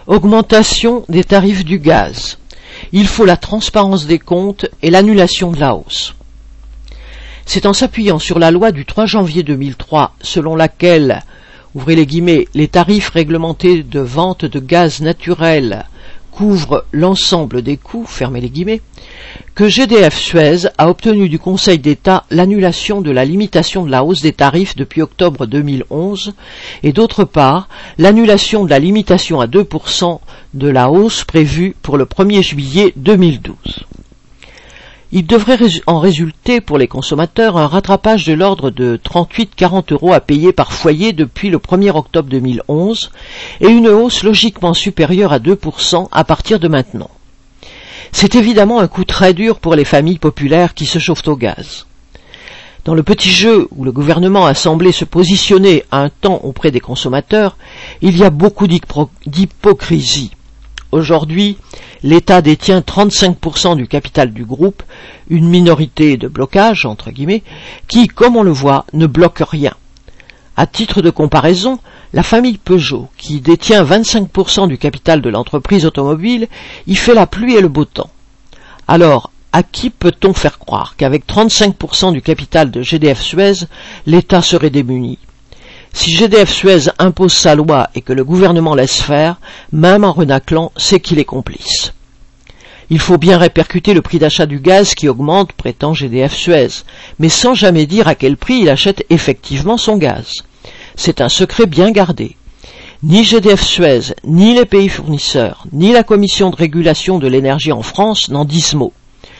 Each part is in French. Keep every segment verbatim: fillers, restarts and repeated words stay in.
Augmentation des tarifs du gaz. Il faut la transparence des comptes et l'annulation de la hausse. C'est en s'appuyant sur la loi du trois janvier deux mille trois, selon laquelle, ouvrez les guillemets, les tarifs réglementés de vente de gaz naturel couvrent l'ensemble des coûts, fermez les guillemets, que G D F Suez a obtenu du Conseil d'État l'annulation de la limitation de la hausse des tarifs depuis octobre deux mille onze et d'autre part l'annulation de la limitation à deux pour cent de la hausse prévue pour le premier juillet deux mille douze. Il devrait en résulter pour les consommateurs un rattrapage de l'ordre de trente-huit à quarante euros à payer par foyer depuis le premier octobre deux mille onze et une hausse logiquement supérieure à deux pour cent à partir de maintenant. C'est évidemment un coup très dur pour les familles populaires qui se chauffent au gaz. Dans le petit jeu où le gouvernement a semblé se positionner à un temps auprès des consommateurs, il y a beaucoup d'hypocrisie. Aujourd'hui, l'État détient trente-cinq pour cent du capital du groupe, une minorité de blocage, entre guillemets, qui, comme on le voit, ne bloque rien. À titre de comparaison, la famille Peugeot, qui détient vingt-cinq pour cent du capital de l'entreprise automobile, y fait la pluie et le beau temps. Alors, à qui peut-on faire croire qu'avec trente-cinq pour cent du capital de G D F Suez, l'État serait démuni? Si G D F Suez impose sa loi et que le gouvernement laisse faire, même en renaclant, c'est qu'il est complice. Il faut bien répercuter le prix d'achat du gaz qui augmente, prétend G D F Suez, mais sans jamais dire à quel prix il achète effectivement son gaz. C'est un secret bien gardé. Ni G D F Suez, ni les pays fournisseurs, ni la Commission de régulation de l'énergie en France n'en disent mot.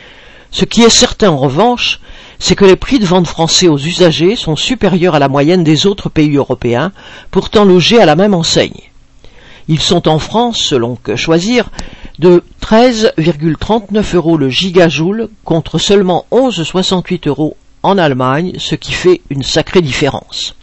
Ce qui est certain en revanche, c'est que les prix de vente français aux usagers sont supérieurs à la moyenne des autres pays européens, pourtant logés à la même enseigne. Ils sont en France, selon Que Choisir, de treize virgule trente-neuf euros le gigajoule contre seulement onze virgule soixante-huit euros en Allemagne, ce qui fait une sacrée différence.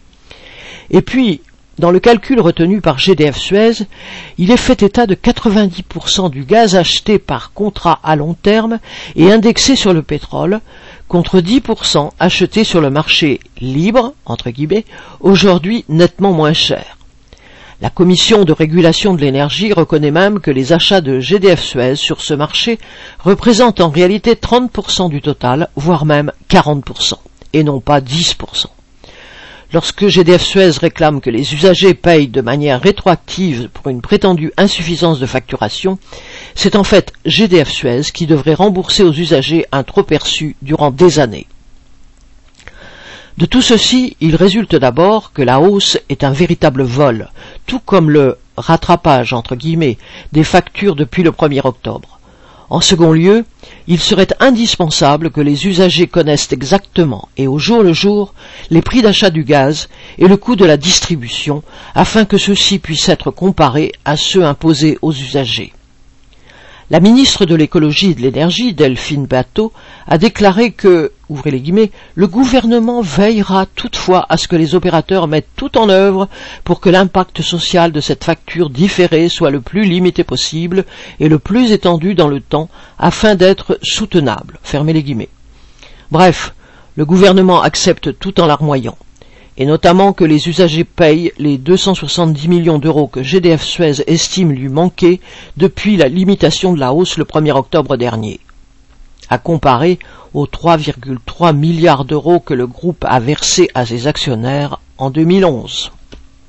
Et puis, dans le calcul retenu par G D F Suez, il est fait état de quatre-vingt-dix pour cent du gaz acheté par contrat à long terme et indexé sur le pétrole, contre dix pour cent acheté sur le marché libre, entre guillemets, aujourd'hui nettement moins cher. La Commission de régulation de l'énergie reconnaît même que les achats de G D F Suez sur ce marché représentent en réalité trente pour cent du total, voire même quarante pour cent, et non pas dix pour cent. Lorsque G D F Suez réclame que les usagers payent de manière rétroactive pour une prétendue insuffisance de facturation, c'est en fait G D F Suez qui devrait rembourser aux usagers un trop perçu durant des années. De tout ceci, il résulte d'abord que la hausse est un véritable vol, tout comme le rattrapage, entre guillemets, des factures depuis le premier octobre. En second lieu, il serait indispensable que les usagers connaissent exactement et au jour le jour les prix d'achat du gaz et le coût de la distribution afin que ceux-ci puissent être comparés à ceux imposés aux usagers. La ministre de l'écologie et de l'énergie, Delphine Batho, a déclaré que, ouvrez les guillemets, le gouvernement veillera toutefois à ce que les opérateurs mettent tout en œuvre pour que l'impact social de cette facture différée soit le plus limité possible et le plus étendu dans le temps afin d'être soutenable, fermez les guillemets. Bref, le gouvernement accepte tout en larmoyant, et notamment que les usagers payent les deux cent soixante-dix millions d'euros que G D F Suez estime lui manquer depuis la limitation de la hausse le premier octobre dernier, à comparer aux trois virgule trois milliards d'euros que le groupe a versé à ses actionnaires en deux mille onze.